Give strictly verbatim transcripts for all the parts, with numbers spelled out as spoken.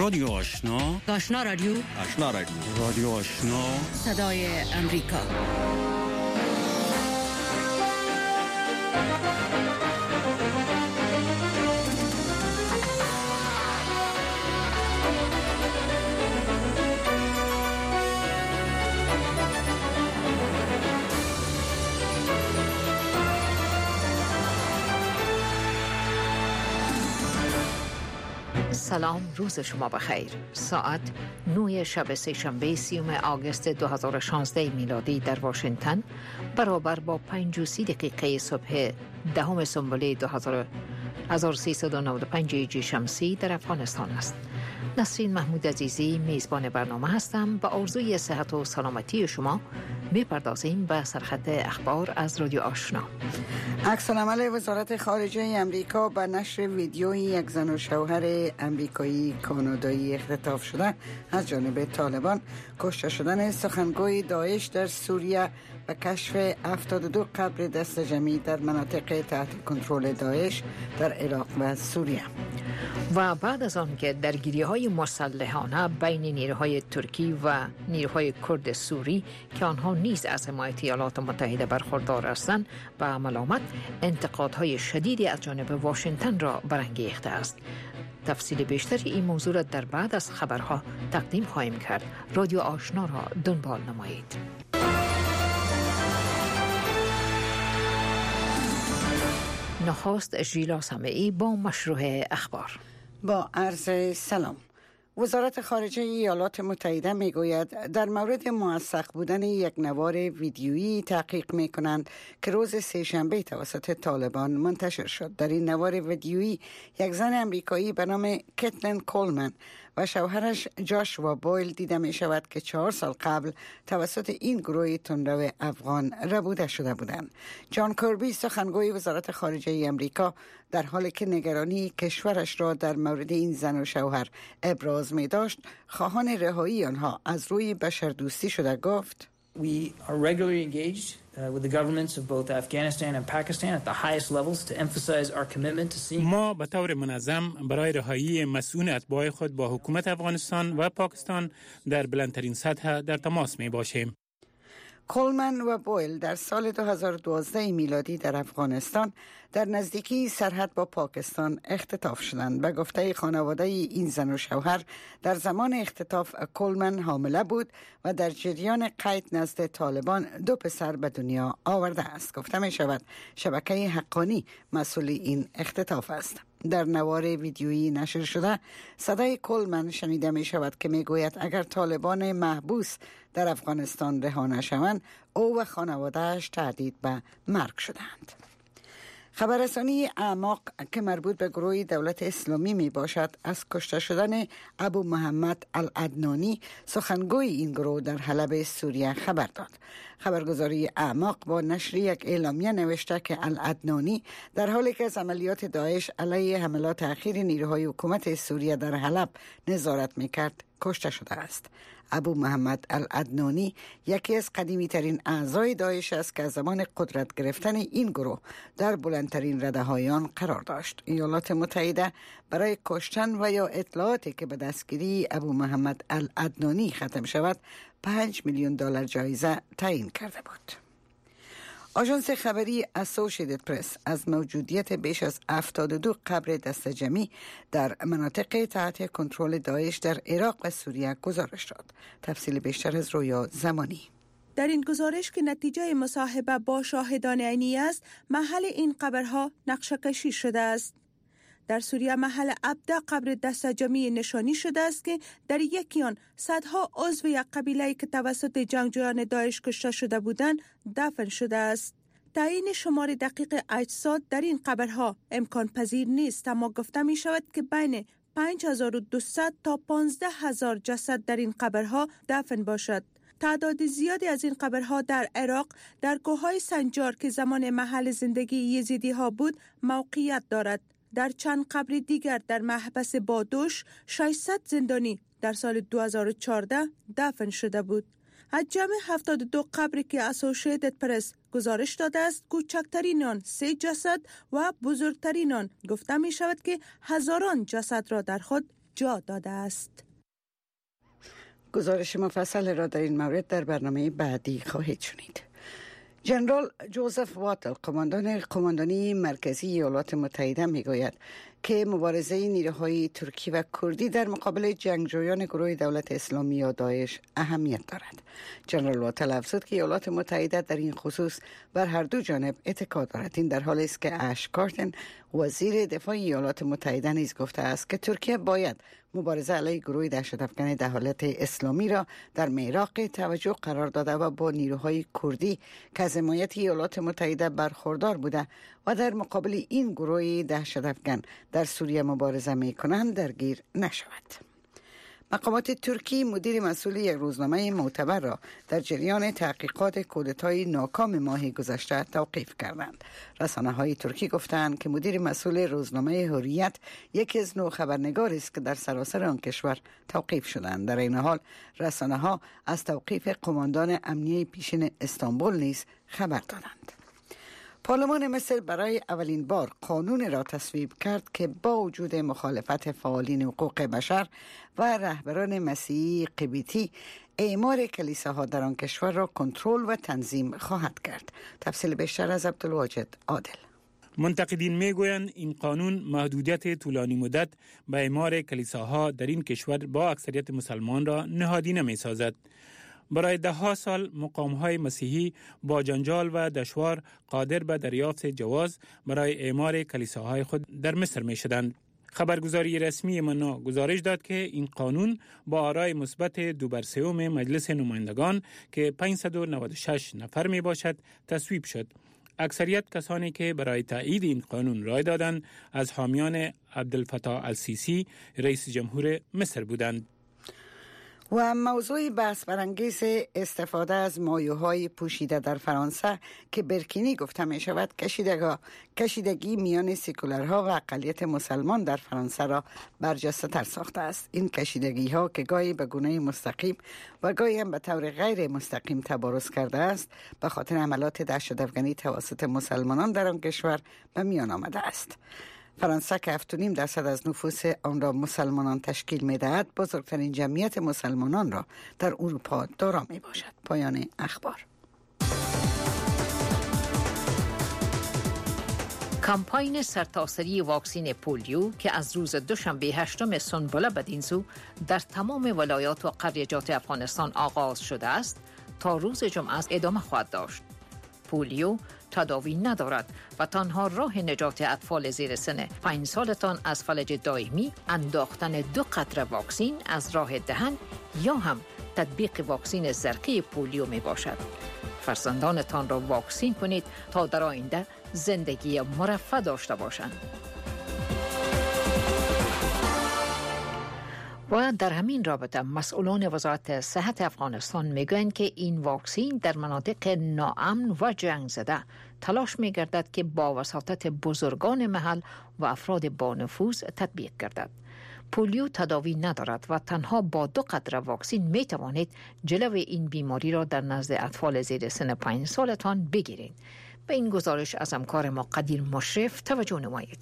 رادیو آشنا، آشنا رادیو، آشنا رادیو، رادیو آشنا، صدای امریکا. سلام، روز شما بخیر. ساعت نه شب سه‌شنبه سیوم آگوست دو هزار و شانزده میلادی در واشنگتن برابر با پنج و سی دقیقه صبح دهم سنبله دو هزار و سیصد و نود و پنج هجری شمسی در افغانستان است. نسرین محمود عزیزی میزبان برنامه هستم. با آرزوی صحت و سلامتی شما میپردازیم به سرخط اخبار از رادیو آشنا. عکس‌العمل وزارت خارجه امریکا به نشر ویدیویی یک زن و شوهر امریکایی کانادایی اختطاف شده از جانب طالبان، کشته شدن سخنگوی داعش در سوریه و کشف هفتاد و دو قبر دست جمعی در مناطق تحت کنترل داعش در عراق و سوریه. و بعد از آن که درگیری‌های مسلحانه بین نیروهای ترکی و نیروهای کرد سوری که آنها نیز از حمایت ایالات متحده برخوردار هستند به عمل آمد، انتقادهای شدیدی از جانب واشنگتن را برانگیخته است. تفصیل بیشتر این موضوع را در بعد از خبرها تقدیم خواهیم کرد. رادیو آشنا را دنبال نمایید. نخست ژیلا سمعی با مشروع اخبار. با عرض سلام. وزارت خارجه ایالات متحده میگوید در مورد موثق بودن یک نوار ویدیویی تحقیق میکنند که روز سه‌شنبه توسط طالبان منتشر شد. در این نوار ویدیویی یک زن امریکایی به نام کتلین کولمن و شوهرش جاشوا بویل دیده می شود که چهار سال قبل توسط این گروه تندرو افغان ربوده شده بودند. جان کربی، سخنگوی وزارت خارجه امریکا، در حالی که نگرانی کشورش را در مورد این زن و شوهر ابراز می داشت، خواهان رهایی آنها از روی بشردوستی شده گفت: We are regularly engaged uh, with the governments of both Afghanistan and Pakistan at the highest levels to emphasize our commitment to seeing. ما به طور منظم برای رهایی مسئول اتباع خود با حکومت افغانستان و پاکستان در بلندترین سطح در تماس می باشیم. کولمن و بویل در سال دو هزار و دوازده میلادی در افغانستان در نزدیکی سرحد با پاکستان اختطاف شدند. به گفته خانواده این زن و شوهر، در زمان اختطاف کولمن حامله بود و در جریان قید نزد طالبان دو پسر به دنیا آورده است. گفته می شود شبکه حقانی مسئول این اختطاف است. در نوار ویدیویی نشر شده صدای کولمن شنیده می شود که می گوید اگر طالبان محبوس در افغانستان رها نشوند، او و خانواده‌اش تهدید به مرگ شدند. خبررسانی اعماق که مربوط به گروه دولت اسلامی می باشد از کشته شدن ابو محمد العدنانی، سخنگوی این گروه، در حلب سوریه خبر داد. خبرگزاری اعماق با نشر یک اعلامیه نوشته که العدنانی در حالی که از عملیات داعش علیه حملات اخیر نیروهای حکومت سوریه در حلب نظارت میکرد کشته شده است. ابو محمد العدنانی یکی از قدیمی ترین اعضای داعش است که از زمان قدرت گرفتن این گروه در بلندترین رده های آن قرار داشت. ایالات متحده برای کشتن و یا اطلاعاتی که به دستگیری ابو محمد العدنانی ختم شود پنج میلیون دلار جایزه تعیین کرده بود. آژانس خبری اسوسییتد پرس از موجودیت بیش از هفتاد و دو قبر دست جمعی در مناطق تحت کنترل داعش در عراق و سوریه گزارش داد. تفصیل بیشتر از رویا زمانی. در این گزارش که نتیجه مصاحبه با شاهدان عینی است، محل این قبرها نقشه کشی شده است. در سوریه محل ابدا قبر دست جمعی نشانی شده است که در یکی آن صدها عضو یک قبیله که توسط جنگجویان داعش کشته شده بودند دفن شده است. تعیین شمار دقیق اجساد در این قبرها امکان پذیر نیست، اما گفته می شود که بین پنج هزار و دویست تا پانزده هزار جسد در این قبرها دفن باشد. تعداد زیادی از این قبرها در عراق در کوههای سنجار که زمان محل زندگی یزیدی ها بود موقعیت دارد. در چند قبر دیگر در محبس بادوش ششصد زندانی در سال دو هزار و چهارده دفن شده بود. از جمع هفتاد و دو قبری که اسوسییتد پرس گزارش داده است، کوچکترین آن سه جسد و بزرگترین آن گفته می شود که هزاران جسد را در خود جا داده است. گزارش مفصل را در این مورد در برنامه بعدی خواهید شنید. جنرال جوزف واتل قماندان قماندانی مرکزی ایالات متحده میگوید که مبارزه نیروهای ترکی و کردی در مقابل جنگجویان گروه دولت اسلامی یا داعش اهمیت دارد. جنرال واتل افزود که ایالات متحده در این خصوص بر هر دو جانب اتکا دارد. این در حالی است که اش کارتن وزیر دفاع ایالات متحده نیز گفته است که ترکیه باید مبارزه علیه گروه دهشت‌افکن دولت اسلامی را در معراق توجه قرار داده و با نیروهای کردی که از حمایت ایالات متحده برخوردار بوده و در مقابل این گروه دهشت‌افکن در سوریه مبارزه می‌کنند درگیر نشود. مقامات ترکی مدیر مسئول یک روزنامه معتبر را در جریان تحقیقات کودتای ناکام ماه گذشته توقیف کردند. رسانه‌های ترکی گفتند که مدیر مسئول روزنامه حریت یکی از نو خبرنگاری است که در سراسر آن کشور توقیف شدند. در این حال رسانه‌ها از توقیف قماندان امنیه پیشین استانبول نیز خبر دادند. پارلمان مصر برای اولین بار قانون را تصویب کرد که با وجود مخالفت فعالین حقوق بشر و رهبران مسیحی قبطی اعمار کلیساها در آن کشور را کنترل و تنظیم خواهد کرد. تفصیل بیشتر از عبدالواجد عادل. منتقدین میگویند این قانون محدودیت طولانی مدت به اعمار کلیساها در این کشور با اکثریت مسلمان را نهادینه می‌سازد. برای ده ها سال مقام‌های مسیحی با جنجال و دشوار قادر به دریافت جواز برای اعمار کلیساهای خود در مصر می‌شدند. خبرگزاری رسمی منا گزارش داد که این قانون با آرای مثبت دو بر سوم مجلس نمایندگان که پانصد و نود و شش نفر می باشد تصویب شد. اکثریت کسانی که برای تایید این قانون رای دادند از حامیان عبدالفتاح السیسی رئیس جمهور مصر بودند. و موضوع بحث برانگیز استفاده از مایه‌های پوشیده در فرانسه که برکینی گفته می شود کشیدگی میان سکولرها و اقلیت مسلمان در فرانسه را برجسته تر ساخته است. این کشیدگی ها که گاهی به گونه مستقیم و گاهی هم به طور غیر مستقیم تبارز کرده است به خاطر عملات دهشت‌افکنی توسط مسلمانان در آن کشور به میان آمده است. فرانسه که هفت و نیم درصد از نفوس آن را مسلمانان تشکیل می‌دهد بزرگترین جمعیت مسلمانان را در اروپا دارا می‌باشد. پایان اخبار. کمپاین سرتاسری واکسین پولیو که از روز دوشنبه هشتم سنبله بدین سو در تمام ولایات و قریجات افغانستان آغاز شده است تا روز جمعه ادامه خواهد داشت. پولیو تداوی ندارد و تنها راه نجات اطفال زیر سن پنج سالتان از فلج دائمی انداختن دو قطره واکسین از راه دهن یا هم تطبیق واکسین زرقی پولیو می باشد. فرزندانتان را واکسین کنید تا در آینده زندگی مرفه داشته باشند. و در همین رابطه مسئولان وزارت صحت افغانستان میگویند که این واکسین در مناطق ناامن و جنگ زده تلاش میگردد که با وساطت بزرگان محل و افراد با نفوذ تطبیق گردد. پولیو تداوی ندارد و تنها با دو قطره واکسین می توانید جلوی این بیماری را در نزد اطفال زیر سن پنج سالتان بگیرید. به این گزارش از همکار ما قدیر مشرف توجه نمایید.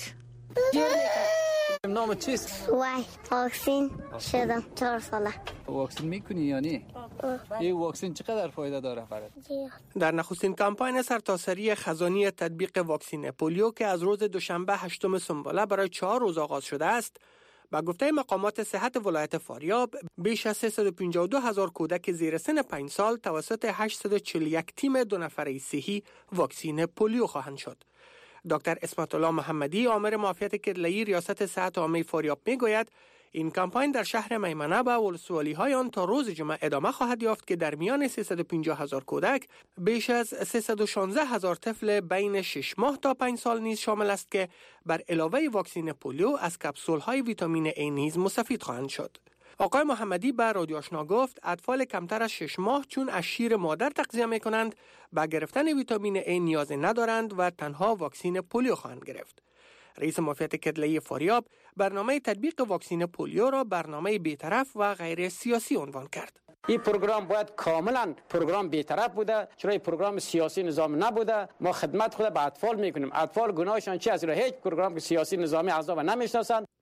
نام چیست؟ وای واکسین شدم چهار ساله. واکسین میکنی یا نه؟ این واکسین چقدر فایده داره برات؟ در نخستین کمپاین سرتاسری خزانی تطبیق واکسین پولیو که از روز دوشنبه هشتم سنبله برای چهار روز آغاز شده است، با گفته مقامات صحت ولایت فاریاب بیش از سیصد و پنجاه و دو هزار کودک زیر سن پنج سال توسط هشتصد و چهل و یک تیم دو نفره صحی واکسین پولیو خواهند شد. دکتر اسمت الله محمدی آمر معافیت کدله‌ای ریاست صحت عامه فاریاب میگوید این کمپاین در شهر میمنه و ولسوالی‌های آن تا روز جمعه ادامه خواهد یافت که در میان سیصد و پنجاه هزار کودک بیش از سیصد و شانزده هزار طفل بین شش ماه تا پنج سال نیز شامل است که بر علاوه واکسین پولیو از کپسول‌های ویتامین A نیز مستفید خواهند شد. آقای محمدی به رادیو آشنا گفت اطفال کمتر از شش ماه چون از شیر مادر تغذیه می کنند با گرفتن ویتامین A نیاز ندارند و تنها واکسین پولیو خواهند گرفت. رئیس معافیت کدله‌ای فاریاب برنامه تطبیق واکسین پولیو را برنامه بی‌طرف و غیر سیاسی عنوان کرد. این پروگرام باید کاملا پروگرام بی‌طرف بوده، چرا این پروگرام سیاسی نظام نبوده. ما خدمت خود به اطفال میکنیم. اطفال گناهشان چی است؟ هیچ پروگرام سیاسی نظامی اعضا نمیشناسند.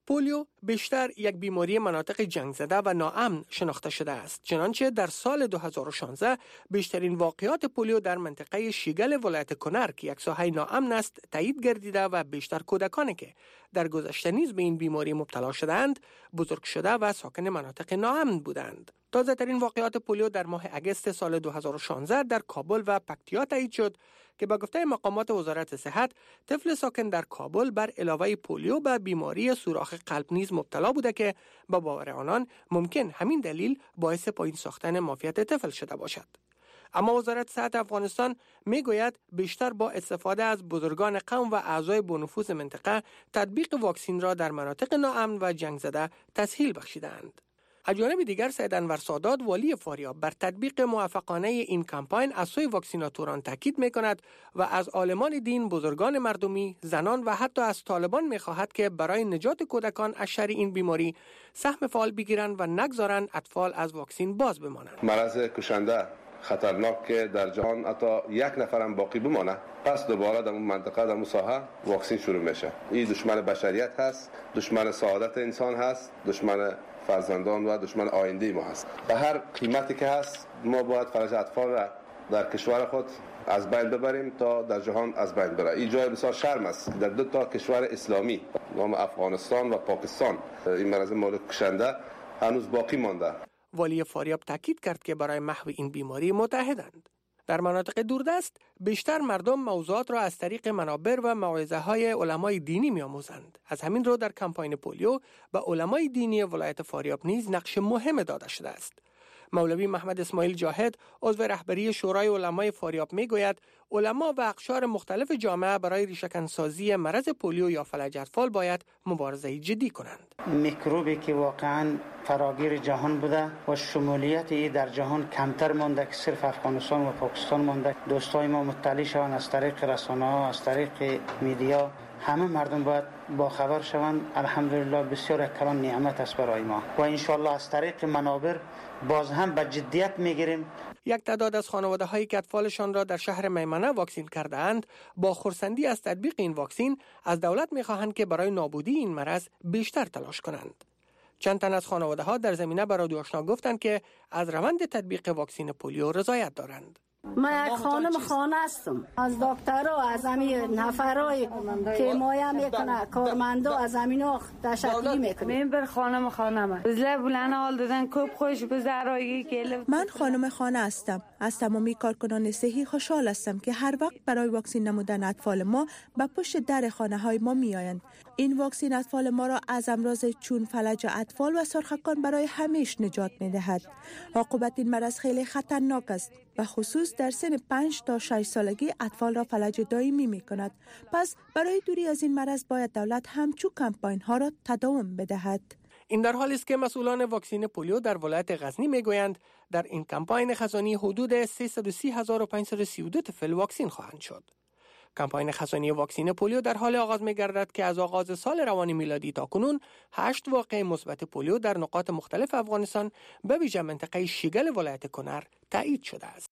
پولیو بیشتر یک بیماری مناطق جنگ زده و ناامن شناخته شده است. چنانچه در سال دو هزار و شانزده بیشترین واقعات پولیو در منطقه شیگل ولایت کنر که یک ساحه ناامن است تایید گردیده و بیشتر کودکانی که در گذشته نیز به این بیماری مبتلا شدند بزرگ شده و ساکن مناطق ناامن بودند. تازه ترین واقعات پولیو در ماه اگست سال دو هزار و شانزده در کابل و پکتیا تایید شد که به گفته مقامات وزارت صحت طفل ساکن در کابل بر علاوه پولیو به بیماری سوراخ قلب نیز مبتلا بوده که با باور آنان ممکن همین دلیل باعث پایین ساختن معافیت طفل شده باشد. اما وزارت صحت افغانستان میگوید بیشتر با استفاده از بزرگان قوم و اعضای بانفوذ منطقه تطبیق واکسین را در مناطق ناامن و جنگ زده تسهیل بخشیدند. از جانب دیگر سید انور سادات والی فاریاب بر تطبیق موفقانه این کمپاین از سوی واکسیناتوران تاکید می‌کند و از عالمان دین، بزرگان مردمی، زنان و حتی از طالبان می‌خواهد که برای نجات کودکان از شر این بیماری سهم فعال بگیرند و نگذارند اطفال از واکسین باز بمانند. مرض کشنده خطرناک که در جهان حتی یک نفرم باقی بمانه، پس دوباره در اون منطقه در اون ساحه واکسین شروع میشه. این دشمن بشریت هست، دشمن سعادت انسان هست، دشمن فرزندان و دشمن آینده ما هست. به هر قیمتی که هست ما باید فرج اطفال را در کشور خود از بین ببریم تا در جهان از بین بره. این جای بسیار شرم است در دو تا کشور اسلامی نام افغانستان و پاکستان این مرض مولد کشنده هنوز باقی مانده. والی فاریاب تاکید کرد که برای محو این بیماری متحدند. در مناطق دوردست بیشتر مردم موضوعات را از طریق منابر و موعظه های علمای دینی می آموزند. از همین رو در کمپاین پولیو به علمای دینی ولایت فاریاب نیز نقش مهم داده شده است. مولوی محمد اسماعیل جاهد عضو رهبری شورای علمای فاریاب می گوید علما و اقشار مختلف جامعه برای ریشه‌کنسازی مرض پولیو یا فلج اطفال باید مبارزه جدی کنند. میکروبی که واقعا فراگیر جهان بوده و شمولیت ای در جهان کمتر مانده که صرف افغانستان و پاکستان مانده. دوستای ما مطلع شوند از طریق رسانه ها، از طریق میدیا، همه مردم باید با خبر شوند. الحمدلله بسیار کلان نعمت است برای ما و انشالله از طریق منابر باز هم به جدیت میگیریم. یک تعداد از خانواده هایی که اطفالشان را در شهر میمنه واکسین کرده اند با خرسندی از تطبیق این واکسین از دولت میخواهند که برای نابودی این مرض بیشتر تلاش کنند. چند تن از خانواده ها در زمینه به رادیو آشنا گفتند که از روند تطبیق واکسین پولیو رضایت دارند. من یک خانم خانه هستم. از دکترها از همین نفرای که مایه میکنه کارمندا از همینا تشکر میکنم. من بر خانم خانم بزله بلند حال دادن کوب خوش بزرایی گله. من خانم خانه هستم. از تمامی کارکنان صحی خوشحال هستم که هر وقت برای واکسین نمودن اطفال ما به پشت در خانه های ما میآیند. این واکسین اطفال ما را از امراض چون فلج اطفال و سرخکان برای همیشه نجات میدهد. عاقبت این مرض خیلی خطرناک است. به خصوص در سن پنج تا شش سالگی اطفال را فلج دائمی می کند. پس برای دوری از این مرض باید دولت همچو کمپاین ها را تداوم بدهد. این در حالی است که مسئولان واکسین پولیو در ولایت غزنی میگویند در این کمپاین خزانی حدود سیصد و سی هزار و پانصد و سی و دو طفل واکسین خواهند شد. کمپاین خزانی واکسین پولیو در حال آغاز می‌گردد که از آغاز سال روانی میلادی تا کنون هشت واقعه مثبت پولیو در نقاط مختلف افغانستان به ویژه منطقه شیگل ولایت کنر تایید شده است.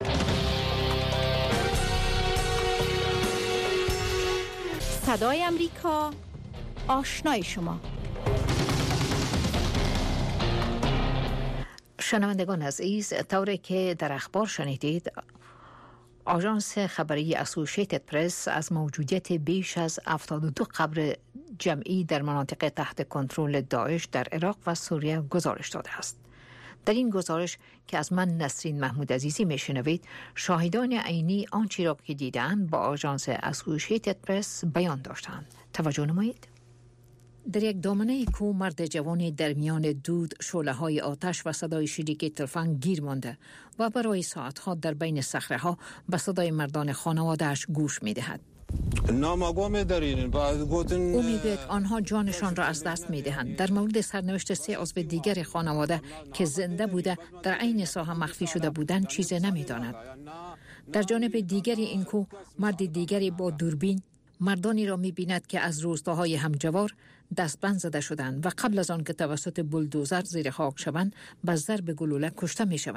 صدای امریکا، آشنای شما. شنوندگان عزیز، طوری که در اخبار شنیدید، آژانس خبری اسوسییتد پرس از موجودیت بیش از هفتاد و دو قبر جمعی در مناطق تحت کنترل داعش در عراق و سوریه گزارش داده است. در این گزارش که از من نسرین محمود عزیزی میشنوید، شاهدان عینی آنچه را که دیدند با آژانس اسوسییتد پرس بیان داشتند. توجه نمایید. در یک دامنه کوه مرد جوانی در میان دود، شعله‌های آتش و صدای شلیک تلفن گیر مانده و برای ساعت‌ها در بین صخره‌ها به صدای مردان خانواده‌اش گوش می‌دهد. او میگوید آنها جانشان را از دست می‌دهند. در مورد سرنوشت سه عضو دیگر خانواده که زنده بوده در عین ساحه مخفی شده بودند چیزی نمی‌داند. در جانب دیگری این کوه مرد دیگری با دوربین مردانی را می‌بیند که از روستاهای همجوار دستبند زده شدند و قبل از آن که توسط بولدوزر زیر خاک شوند به ضرب گلوله کشته می‌شوند.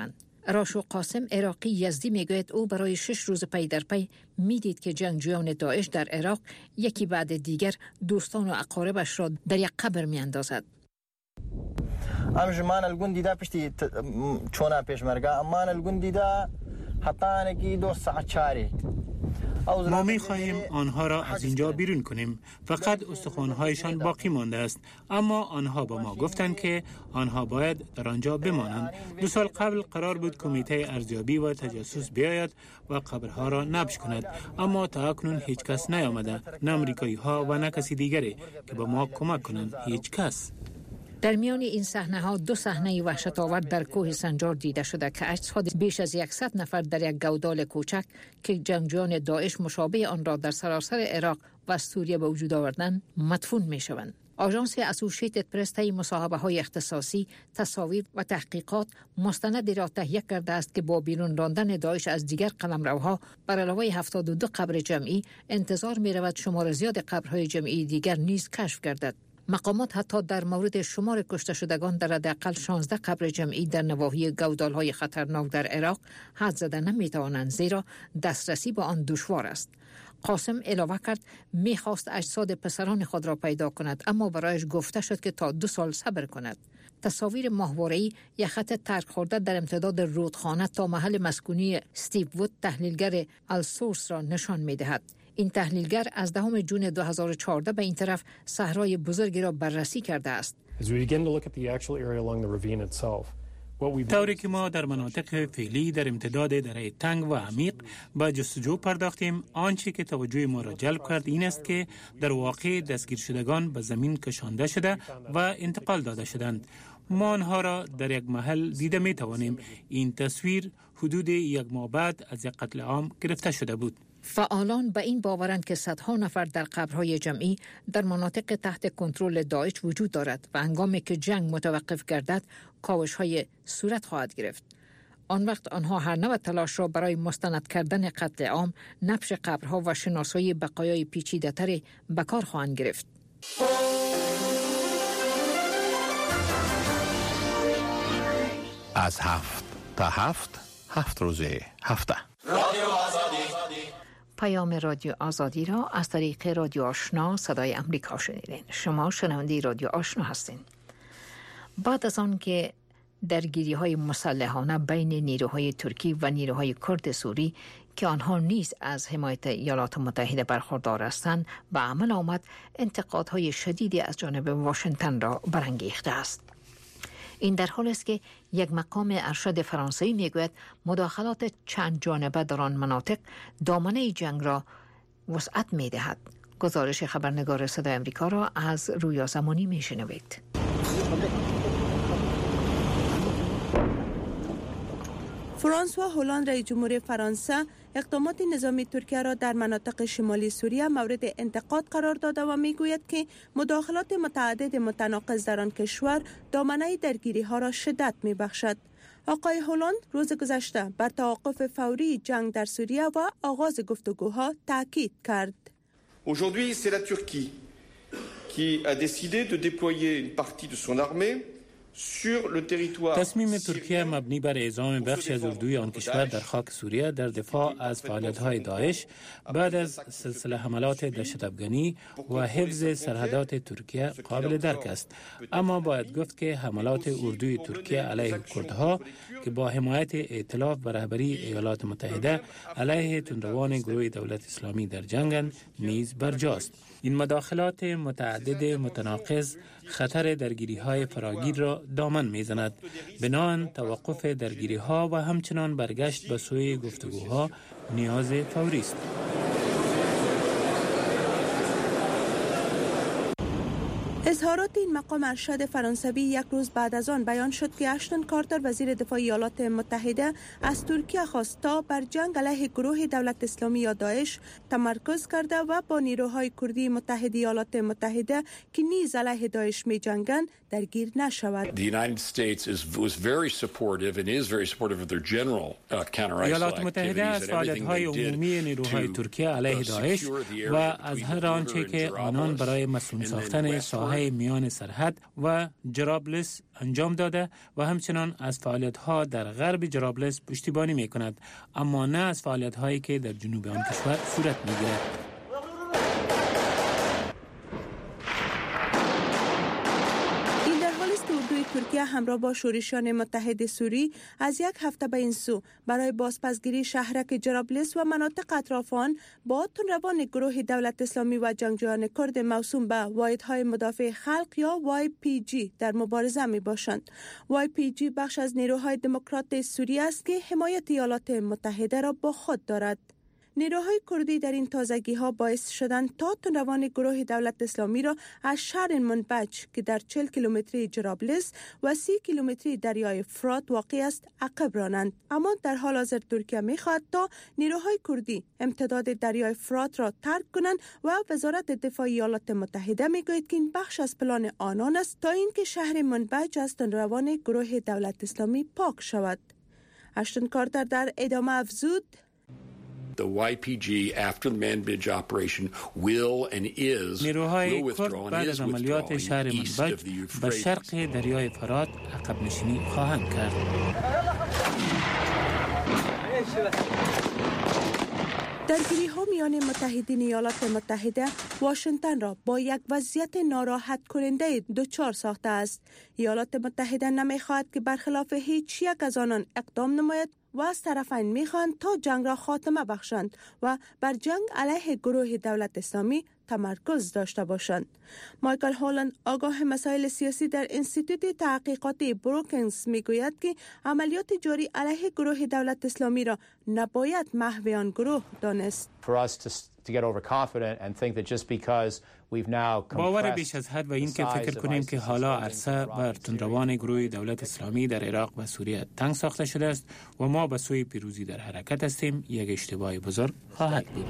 راشو قاسم عراقی یزدی میگوید او برای شش روز پی در پی میدید که جنگجویان داعش در عراق یکی بعد دیگر دوستان و اقاربش را در یک قبر میاندازد. امجمان الگوندی دا پشتی چونا پیشمرگا امان الگوندی دا حتی انکی دو ساعت چاری. ما می خواهیم آنها را از اینجا بیرون کنیم. فقط استخوان‌هایشان باقی مانده است، اما آنها با ما گفتند که آنها باید در آنجا بمانند. دو سال قبل قرار بود کمیته ارزیابی و تجسس بیاید و قبرها را نبش کند، اما تا اکنون هیچ کس نیامده، نه امریکایی ها و نه کسی دیگری که با ما کمک کنند. هیچ کس. در میان این صحنه ها دو صحنه وحشت‌آور در کوه سنجار دیده شده که عکس‌ها بیش از صد نفر در یک گودال کوچک که جنگجویان داعش مشابه آن را در سراسر عراق و سوریه به وجود آوردند مدفون می‌شوند. آژانس اسوسییتد پرس طی مصاحبه‌های اختصاصی، تصاویر و تحقیقات مستندی را تهیه کرده است که با بیرون راندن داعش از دیگر قلمروها بر علاوه هفتاد و دو قبر جمعی انتظار می‌رود شمار زیاد قبرهای جمعی دیگر نیز کشف گردد. مقامات حتی در مورد شمار کشته شدگان در حداقل شانزده قبر جمعی در نواحی گودال‌های خطرناک در عراق حد زده نمی‌توانند، زیرا دسترسی به آن دشوار است. قاسم علاوه کرد می‌خواست اجساد پسران خود را پیدا کند، اما برایش گفته شد که تا دو سال صبر کند. تصاویر ماهواره‌ای یک خط ترک خورده در امتداد رودخانه تا محل مسکونی استیو وود تحلیلگر السورس را نشان می‌دهد. این تحلیلگر از دهم جون دو هزار و چهارده به این طرف صحرای بزرگی را بررسی کرده است. طوری که ما در مناطق فعلی در امتداد دره تنگ و عمیق با جستجو پرداختیم، آنچه که توجه ما را جلب کرد این است که در واقع دستگیر شدگان به زمین کشانده شده و انتقال داده شدند. ما آنها را در یک محل دیده می توانیم. این تصویر حدود یک ماه بعد از یک قتل عام گرفته شده بود. فعالان به این باورند که صدها نفر در قبرهای جمعی در مناطق تحت کنترل داعش وجود دارد و هنگامی که جنگ متوقف گردد کاوش‌های صورت خواهد گرفت. آن وقت آنها هر نوع تلاش را برای مستند کردن قتل عام، نبش قبرها و شناسایی بقایای پیچیده‌تر به کار خواهند گرفت. از هفت تا هفت هفت روزه هفته پیام رادیو آزادی را از طریق رادیو آشنا صدای امریکا شنیدین. شما شنونده رادیو آشنا هستین. بعد از آن که درگیری های مسلحانه بین نیروهای ترکی و نیروهای کرد سوری که آنها نیز از حمایت ایالات متحده برخوردار هستند به عمل آمد، انتقادهای شدیدی از جانب واشنگتن را برانگیخته است. این در حالی است که یک مقام ارشد فرانسوی میگوید مداخلات چند جانبه در آن مناطق دامنه جنگ را وسعت میدهد. گزارش خبرنگار صدای آمریکا را از رویا زمانی میشنوید. فرانسوا هولند رئیس جمهور فرانسه اقدامات نظامی ترکیه را در مناطق شمالی سوریه مورد انتقاد قرار داده و میگوید که مداخلات متعدد متناقض در آن کشور دامنه درگیری ها را شدت میبخشد. آقای هولند روز گذشته بر توقف فوری جنگ در سوریه و آغاز گفتگوها تاکید کرد. Aujourd'hui, c'est la Turquie qui a décidé de déployer une partie de son armée. تصمیم ترکیه مبنی بر اعزام بخشی از اردوی آن کشور در خاک سوریه در دفاع از فعالیت‌های داعش بعد از سلسله حملات دهشت‌افغانی و حفظ سرحدات ترکیه قابل درک است، اما باید گفت که حملات اردوی ترکیه علیه کردها که با حمایت ائتلاف و رهبری ایالات متحده علیه تندروان گروه دولت اسلامی در جنگند نیز برجاست. این مداخلات متعدد متناقض خطر درگیری‌های فراگیر را دامن می‌زند. بنابراین توقف درگیری‌ها و همچنان برگشت به سوی گفتگوها نیاز فوری است. اظهارات این مقام ارشد فرانسوی یک روز بعد از آن بیان شد که اشتون کارتر وزیر دفاع ایالات متحده از ترکیه خواست تا بر جنگ علیه گروه دولت اسلامی یا داعش تمرکز کرده و با نیروهای کردی متحد ایالات متحده که نیز علیه داعش می جنگند درگیر نشود. ایالات متحده از فعالیت‌های عمومی نیروهای ترکیه علیه داعش و از هر آنچه که آنان برای مسئول ساختن ساحه های میان سرحد و جرابلس انجام داده و همچنان از فعالیت ها در غرب جرابلس پشتیبانی می کند، اما نه از فعالیت هایی که در جنوب آن کشور صورت می گیرد. ترکیه همراه با شورشیان متحد سوری از یک هفته به این سو برای بازپسگیری شهرک جرابلس و مناطق اطراف آن با تندروان گروه دولت اسلامی و جنگجویان کرد موسوم به واحدهای مدافع خلق یا وای پی جی در مبارزه می باشند. وای پی جی بخش از نیروهای دموکرات سوریه است که حمایت ایالات متحده را با خود دارد. نیروهای کردی در این تازگی ها باعث شدند تا تندروان گروه دولت اسلامی را از شهر منبج که در چهل کیلومتری جرابلس و سی کیلومتری دریای فرات واقع است عقب رانند. اما در حال حاضر ترکیه می‌خواهد تا نیروهای کردی امتداد دریای فرات را ترک کنند و وزارت دفاع ایالات متحده میگوید که این بخش از پلان آنان است تا اینکه شهر منبج از تندروان گروه دولت اسلامی پاک شود. اشتون کارتر در ادامه افزود: The وای پی جی after the Manbij operation will and is نیروهای کرد بعد از عملیات شهر منبج به شرق دریای فرات عقب نشینی خواهند کرد. درگیری ها میان متحدین ایالات متحده واشنگتن را با یک وضعیت ناراحت کننده دچار ساخته است. ایالات متحده نمیخواهد که برخلاف هیچ یک از آنان اقدام نماید و از طرفین میخواهند تا جنگ را خاتمه بخشند و بر جنگ علیه گروه دولت اسلامی تمرکز داشته باشند. مایکل هولند آگاه مسائل سیاسی در انستیتوت تحقیقاتی بروکینگز میگوید که عملیات جاری علیه گروه دولت اسلامی را نباید محو آن گروه دانست. باور بیش از حد و این که فکر کنیم که حالا عرصه بر تندروان گروه دولت اسلامی در عراق و سوریه تنگ ساخته شده است و ما به سوی پیروزی در حرکت هستیم، یک اشتباه بزرگ خواهد بود.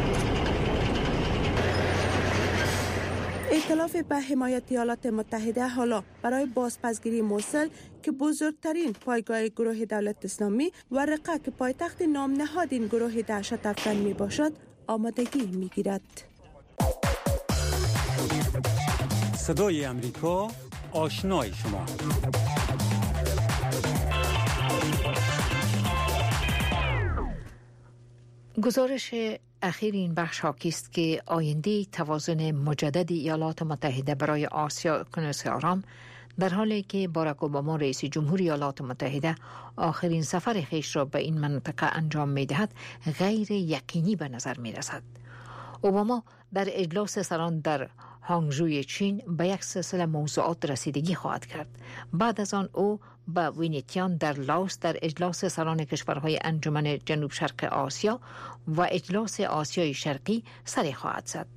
ائتلاف به حمایت ایالات متحده حالا برای بازپسگیری موصل که بزرگترین پایگاه گروه دولت اسلامی و رقه که پایتخت نام نهاد این گروه دهشت افکن می باشد آمادگی می گیرد. صدای امریکا، آشنای شما. گزارش اخیر این بخش حاکی است که آینده توازن مجدد ایالات متحده برای آسیا اقیانوس آرام در حالی که باراک اوباما رئیس جمهوری ایالات متحده آخرین سفر خیش را به این منطقه انجام می‌دهد غیر یقینی به نظر می‌رسد. اوباما در اجلاس سران در هانگژوی چین به یک سلسله موضوعات رسیدگی خواهد کرد. بعد از آن او به وینیتیان در لاوس در اجلاس سران کشورهای انجمن جنوب شرق آسیا و اجلاس آسیای شرقی سری خواهد زد.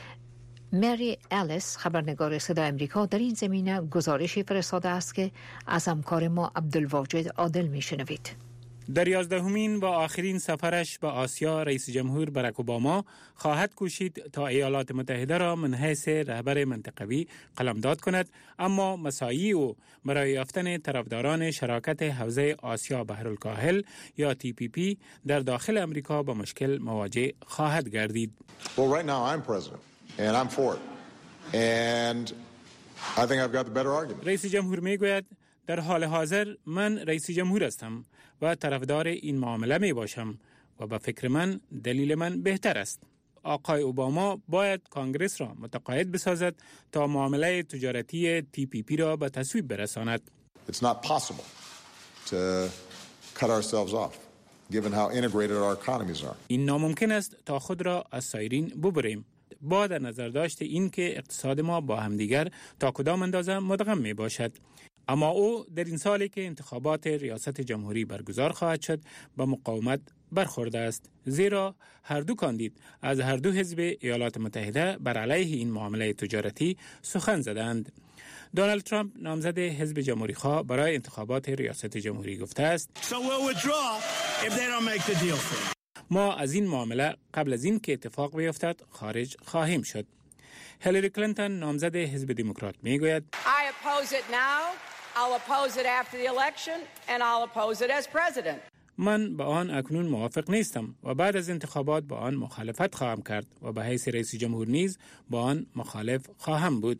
مری الیس خبرنگار صدای امریکا در این زمینه گزارشی فرستاده است که از همکار ما عبدالواجد عادل میشنوید. در یازدهمین و آخرین سفرش به آسیا رئیس جمهور باراک اوباما خواهد کوشید تا ایالات متحده را من حیث رهبر منطقوی قلمداد کند، اما مساعی او برای یافتن طرفداران شراکت حوزه آسیا بحرالکاهل یا تی پی پی در داخل امریکا با مشکل مواجه خواهد گردید. Well, right now I'm president and I'm for it. And I think I've got the better argument. رئیس جمهور میگوید در حال حاضر من رئیس جمهور هستم و طرفدار این معامله می باشم و به فکر من دلیل من بهتر است. آقای اوباما باید کانگرس را متقاعد بسازد تا معامله تجارتی تی پی پی را به تصویب برساند. It's not possible to cut ourselves off given how integrated our economies are. این ناممکن است تا خود را از سایرین ببریم با در نظر داشت این که اقتصاد ما با همدیگر تا کدام اندازه مدغم می باشد. اما او در این سالی که انتخابات ریاست جمهوری برگزار خواهد شد به مقاومت برخورده است، زیرا هر دو کاندید از هر دو حزب ایالات متحده بر علیه این معامله تجارتی سخن زدند. دونالد ترامپ نامزد حزب جمهوری خواه برای انتخابات ریاست جمهوری گفته است So we'll withdraw if they don't make the deal for us. ما از این معامله قبل از این که اتفاق بیفتد خارج خواهیم شد. هیلاری کلینتون نامزد حزب دموکرات میگوید I oppose it now, I'll oppose it after the election and I'll oppose it as president. من با آن اکنون موافق نیستم و بعد از انتخابات با آن مخالفت خواهم کرد و به حیث رئیس جمهور نیز با آن مخالف خواهم بود.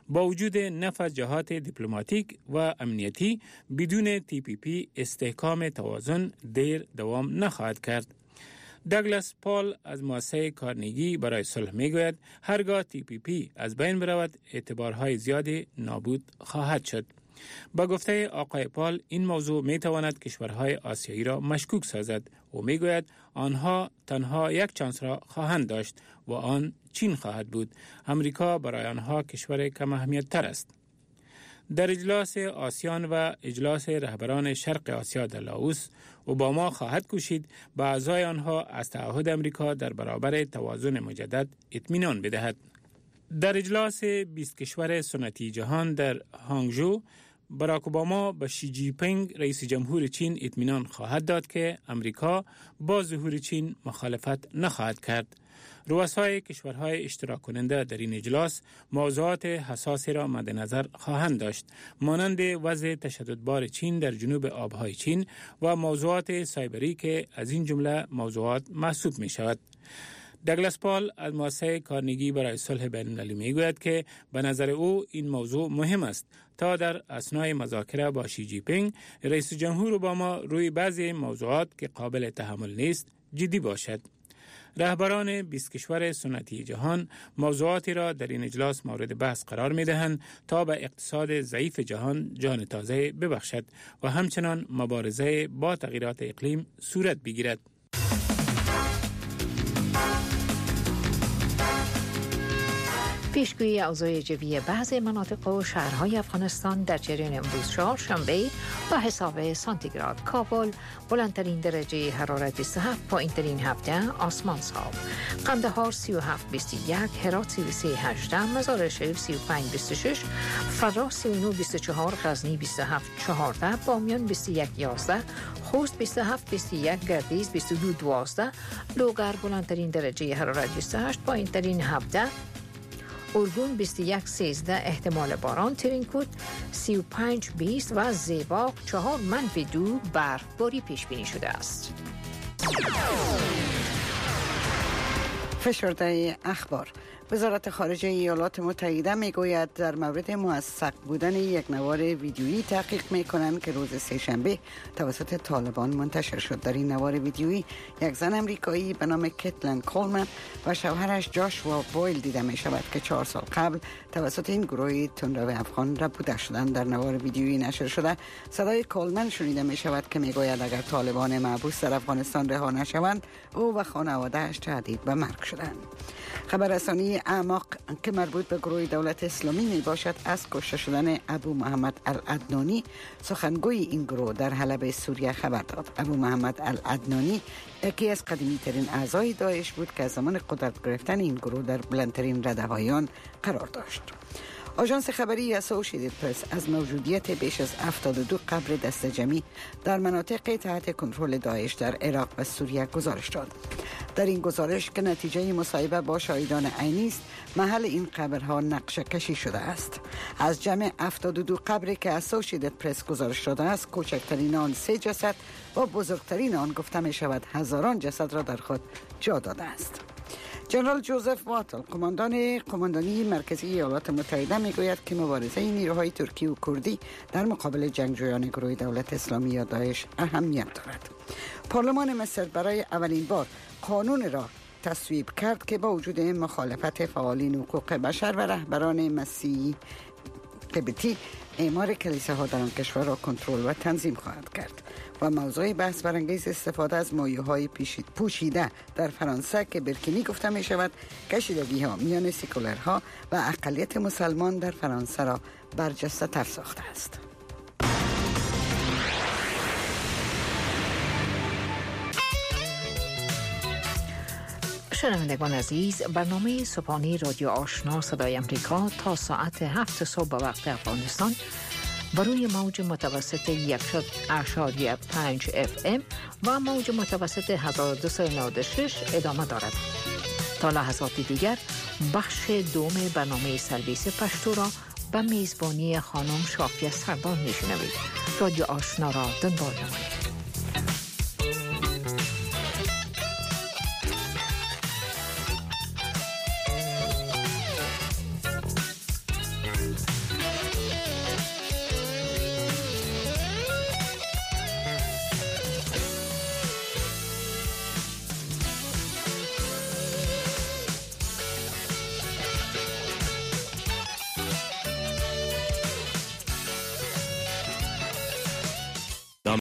با وجود نفع جهات دیپلماتیک و امنیتی بدون تی پی پی استحکام توازن دیر دوام نخواهد کرد. داگلاس پال از مؤسسه کارنگی برای صلح میگوید هرگاه تی پی پی از بین برود اعتبارهای زیادی نابود خواهد شد. با گفته آقای پال این موضوع می تواند کشورهای آسیایی را مشکوک سازد و می گوید آنها تنها یک چانس را خواهند داشت و آن چین خواهد بود. امریکا برای آنها کشور کم اهمیت تر است. در اجلاس آسیان و اجلاس رهبران شرق آسیا در لاوس، اوباما خواهد کوشید به اعضای آنها از تعهد امریکا در برابر توازن مجدد اطمینان بدهد. در اجلاس بیست کشور سنتی جهان در هانگژو، باراک اوباما به شی جی پینگ رئیس جمهور چین اطمینان خواهد داد که امریکا با ظهور چین مخالفت نخواهد کرد. رؤسای کشورهای اشتراک کننده در این اجلاس موضوعات حساسی را مد نظر خواهند داشت، مانند وضع تشددبار چین در جنوب آبهای چین و موضوعات سایبری که از این جمله موضوعات محسوب می شود. داگلاس پال از مؤسسه کارنگی برای صلح بین المللی می گوید که به نظر او این موضوع مهم است تا در اثنای مذاکره با شی جی پینگ رئیس جمهور اوباما روی بعضی موضوعات که قابل تحمل نیست جدی باشد. رهبران بیست کشور سنتی جهان موضوعاتی را در این اجلاس مورد بحث قرار می دهند تا به اقتصاد ضعیف جهان جان تازه ببخشد و همچنان مبارزه با تغییرات اقلیم صورت بگیرد. پیشگویی اوضاع جوی بعضی مناطق و شهرهای افغانستان در جریان امروز چهارشنبه با حساب سانتیگراد. کابل بلندترین درجه حرارت بیست و هفت، پایینترین هفده آسمان صاف. قندهار سی و هفت بیست و یک، هرات سی و سه هجده، مزار شریف سی و پنج بیست و شش، فراس سی و نه بیست و چهار، غزنی بیست و هفت چهارده، بامیان بیست و یک یازده، خوست بیست و هفت بیست و یک، گردیز بیست و دو دوازده، لوگر بلندترین درجه حرارت بیست و هشت، پایینترین هفده، ارگون بیست و یک سیزده، احتمال باران، ترینکوت سی و پنج بیست و زیباق چهار منفی دو برفباری پیش بینی شده است. فشرده اخبار. وزارت خارجه ایالات متحده میگوید در مورد موثق بودن یک نوار ویدیویی تحقیق میکنند که روز سه‌شنبه توسط طالبان منتشر شد. در این نوار ویدیویی یک زن امریکایی به نام کیتلین کولمن و شوهرش جاشوا بویل دیده می شود که چهار سال قبل توسط این گروه تندرو افغان ربوده شدند. در نوار ویدیویی نشر شده صدای کولمن شنیده می شود که میگوید اگر طالبان محبوس در افغانستان رها نشوند او و خانواده‌اش تهدید به مرگ شدند. خبررسانی اعماق که مربوط به گروه دولت اسلامی می باشد از کشته شدن ابو محمد العدنانی، سخنگوی این گروه، در حلب سوریه خبر داد. ابو محمد العدنانی یکی از قدیمی ترین اعضای داعش بود که از زمان قدرت گرفتن این گروه در بلندترین رده‌های آن قرار داشت. آژانس خبری اسوسییتد پرس از موجودیت بیش از هفتاد و دو قبر دست جمعی در مناطق تحت کنترل داعش در عراق و سوریه گزارش داد. در این گزارش که نتیجه مصاحبه با شاهدان عینی است، محل این قبرها نقشه کشی شده است. از جمع هفتاد و دو قبری که اسوسییتد پرس گزارش داده است، کوچکترین آن سه جسد و بزرگترین آن گفته می شود هزاران جسد را در خود جا داده است. جنرال جوزف واتل، قماندان قماندانی مرکزی ایالات متحده، میگوید که مبارزه نیروهای ترکی و کردی در مقابل جنگجویان گروه دولت اسلامی یا داعش اهمیت دارد. پارلمان مصر برای اولین بار قانون را تصویب کرد که با وجود مخالفت فعالین حقوق بشر و رهبران مسیحی قبطی، اعمار کلیساها در آن کشور را کنترل و تنظیم خواهد کرد. و موضوع بحث برانگیز استفاده از مایه‌های پوشیده در فرانسه که برکینی گفته می شود کشیدگی‌ها میان سکولرها و اقلیت مسلمان در فرانسه را برجسته تر ساخته است. شنوندگان عزیز، برنامه صبحانه رادیو آشنا صدای امریکا تا ساعت هفت صبح به وقت افغانستان و روی موج متوسط یک اشاریه پنج اف ام و موج متوسط هزار و دویست و نود و شش ادامه دارد. تا لحظات دیگر بخش دوم برنامه سرویس پشتو را به میزبانی خانم شافیه سردار میشنوید. رادیو آشنا را دنبال نمایید.